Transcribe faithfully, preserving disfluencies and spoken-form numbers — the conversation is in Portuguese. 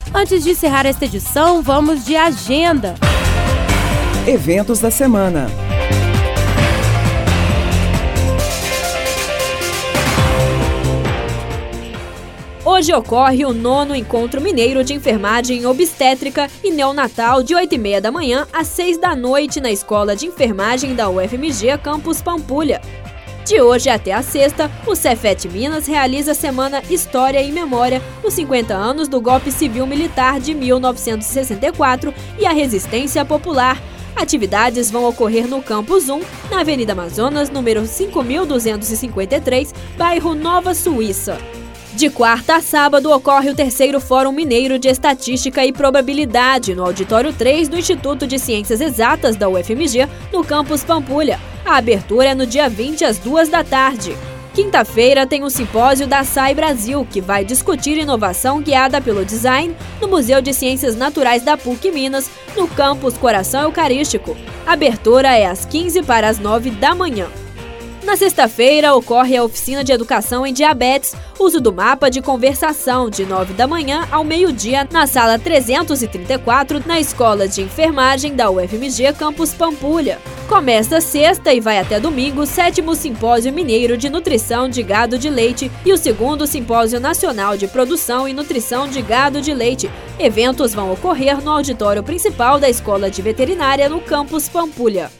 Antes de encerrar esta edição, vamos de agenda. Eventos da semana. Hoje ocorre o nono Encontro Mineiro de Enfermagem Obstétrica e Neonatal, de oito e meia da manhã às seis da noite, na Escola de Enfermagem da U F M G, Campus Pampulha. De hoje até a sexta, o Cefet Minas realiza a Semana História e Memória, os cinquenta anos do golpe civil-militar de mil novecentos e sessenta e quatro e a resistência popular. Atividades vão ocorrer no Campus um, na Avenida Amazonas, número cinco mil duzentos e cinquenta e três, bairro Nova Suíça. De quarta a sábado ocorre o terceiro Fórum Mineiro de Estatística e Probabilidade, no Auditório três do Instituto de Ciências Exatas da U F M G, no Campus Pampulha. A abertura é no dia vinte, às duas da tarde. Quinta-feira tem um simpósio da S A I Brasil, que vai discutir inovação guiada pelo design no Museu de Ciências Naturais da P U C Minas, no Campus Coração Eucarístico. A abertura é às quinze para as nove da manhã. Na sexta-feira, ocorre a Oficina de Educação em Diabetes, uso do mapa de conversação, de nove da manhã ao meio-dia, na sala trezentos e trinta e quatro, na Escola de Enfermagem da U F M G, Campus Pampulha. Começa sexta e vai até domingo o sétimo Simpósio Mineiro de Nutrição de Gado de Leite e o segundo Simpósio Nacional de Produção e Nutrição de Gado de Leite. Eventos vão ocorrer no auditório principal da Escola de Veterinária, no Campus Pampulha.